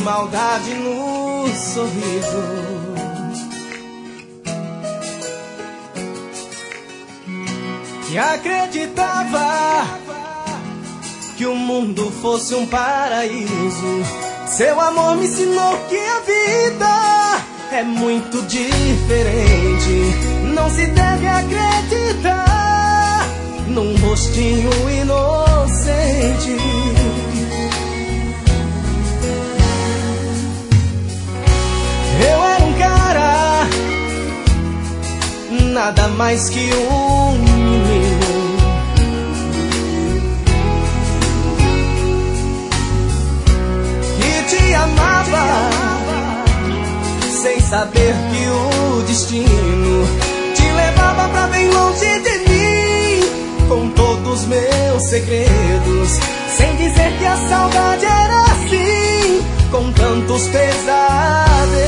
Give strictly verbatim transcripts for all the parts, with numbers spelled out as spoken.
maldade no sorriso. Que acreditava que o mundo fosse um paraíso. Seu amor me ensinou que a vida é muito diferente. Não se deve acreditar num rostinho inocente. Eu era um cara, nada mais que um menino, que te amava sem saber que o destino te levava pra bem longe de mim, com todos meus segredos, sem dizer que a saudade era assim, com tantos pesadelos.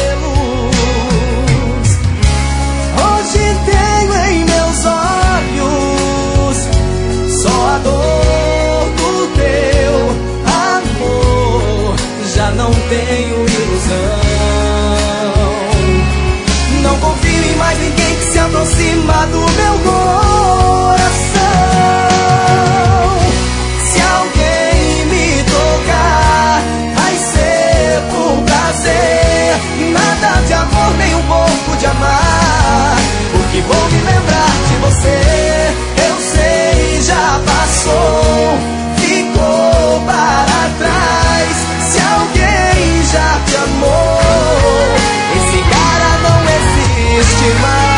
Hoje tenho em meus olhos só a dor do teu amor. Já não tenho ilusão, não confio em mais ninguém que se aproxima do meu coração. Se alguém me tocar, vai ser por prazer, nada de amor, nem um pouco de amar. Porque vou me lembrar de você, eu sei, já passou, ficou para trás. Se alguém já te amou, esse cara não existe mais.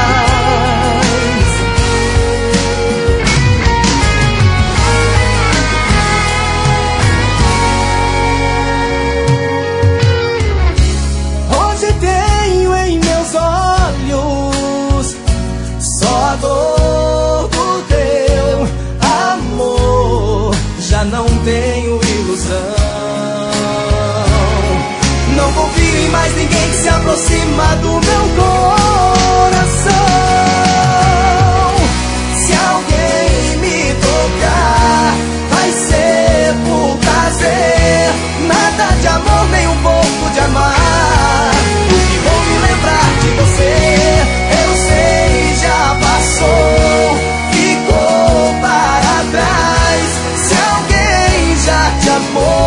Hoje tenho em meus olhos só a dor do teu amor. Já não tenho ilusão, não confio em mais ninguém que se aproxima do meu coração. Se alguém me tocar, vai ser por prazer, nada de amor, nem um pouco de amar. Porque vou me lembrar de você, eu sei, já passou, ficou para trás. Se alguém já te amou,